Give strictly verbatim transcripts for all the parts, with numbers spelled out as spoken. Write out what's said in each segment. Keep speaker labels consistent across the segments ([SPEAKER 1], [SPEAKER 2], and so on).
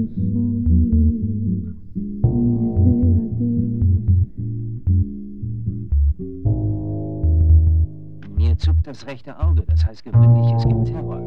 [SPEAKER 1] Mir zuckt das rechte Auge, das heißt gewöhnlich, es gibt Terror.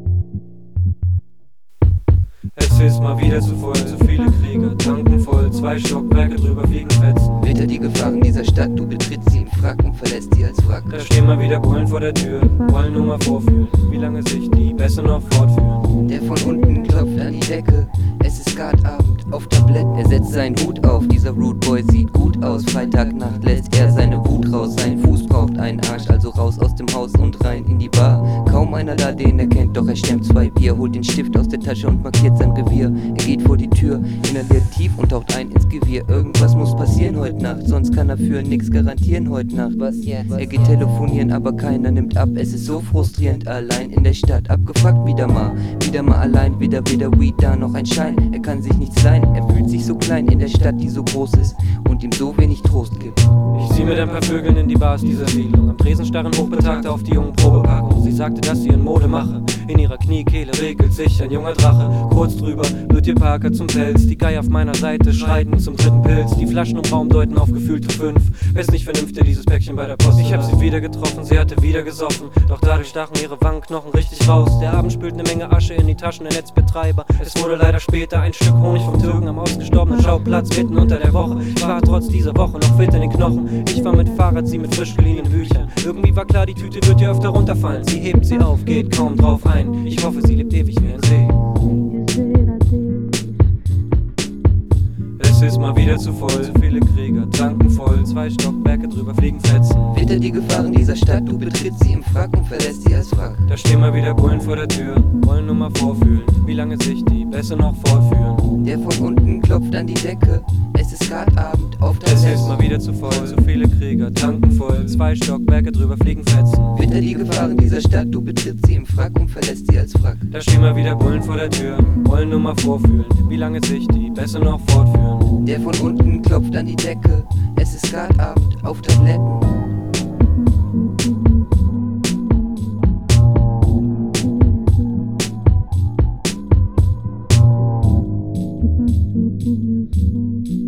[SPEAKER 2] Es ist mal wieder zu voll, zu viele Krieger, Tanken voll, zwei Stockwerke drüber fliegen fetzen.
[SPEAKER 3] Wetter die Gefahren dieser Stadt, du betrittst sie im Frack und verlässt sie als Wrack.
[SPEAKER 2] Da stehen mal wieder Bullen vor der Tür, wollen nur mal vorfühlen, wie lange sich die besser noch fortführen.
[SPEAKER 3] Der von unten klopft an die Decke, es ist Skatabend auf Tablett. Er setzt seinen Hut auf, dieser Rude Boy sieht gut aus. Freitagnacht lässt er seine Wut raus, sein Fuß braucht einen Arsch, also raus aus dem Haus und rein in die Bar. Kaum einer da, den er kennt, doch er stemmt zwei Bier, holt den Stift aus der Tasche und markiert sein Revier. Er geht vor die Tür, inhaliert tief und taucht ein ins Gewirr. Irgendwas muss passieren heute Nacht, sonst kann er für nix garantieren heute Nacht. Was jetzt? Er geht telefonieren, aber keiner nimmt ab. Es ist so frustrierend, allein in der Stadt. Abgefuckt wieder mal, wieder mal allein, weder weder Weed, da noch ein Schein. Er kann sich nichts leihen, er fühlt sich so klein in der Stadt, die so groß ist und ihm so wenig Trost gibt.
[SPEAKER 2] Ich sieh mit ein paar Vögeln in die Bars dieser Siedlung. Am Tresen starren Hochbetagte auf die jungen Probepackungen. Sie sagte, dass sie in Mode mache. In ihrer Kniekehle regelt sich ein junger Drache. Kurz drüber wird ihr Parker zum Pelz. Die Geier auf meiner Seite schreiten zum dritten Pilz. Die Flaschen im Raum deuten auf gefühlte fünf. Wär's nicht vernünftig, dieses Päckchen bei der Post. Ich hab sie wieder getroffen, sie hatte wieder gesoffen. Doch dadurch stachen ihre Wangenknochen richtig raus. Der Abend spült ne Menge Asche in die Taschen der Netzbetreiber. Es wurde leider später ein Stück Honig vom Türken am ausgestorbenen Schauplatz mitten unter der Woche. Ich war trotz dieser Woche noch fit in den Knochen. Ich war mit Fahrrad, sie mit frisch geliehenen Büchern. Irgendwie war klar, die Tüte wird ihr öfter runterfallen. Sie hebt sie auf, geht kaum drauf ein. Ich hoffe, sie lebt ewig wie ein See. Es ist mal wieder zu voll, zu viele Krieger, Tanken voll, zwei Stockwerke drüber fliegen fetzen.
[SPEAKER 3] Wetter die Gefahren dieser Stadt, du betrittst sie im Frack und verlässt sie als Wrack.
[SPEAKER 2] Da stehen mal wieder Bullen vor der Tür, wollen nur mal vorfühlen, wie lange sich die besser noch fortführen.
[SPEAKER 3] Der von unten klopft an die Decke, es ist Skatabend auf
[SPEAKER 2] Es
[SPEAKER 3] Tablett.
[SPEAKER 2] ist mal wieder zu voll, zu viele Krieger, Tanken voll, zwei Stockwerke drüber fliegen fetzen.
[SPEAKER 3] Wetter die Gefahren dieser Stadt, du betrittst sie im Frack und verlässt sie als Wrack.
[SPEAKER 2] Da stehen mal wieder Bullen vor der Tür, wollen nur mal vorfühlen, wie lange sich die besser noch fortführen.
[SPEAKER 3] Der von unten klopft an die Decke, es ist Skatabend auf Tabletten.
[SPEAKER 4] Que passou por meu sonho.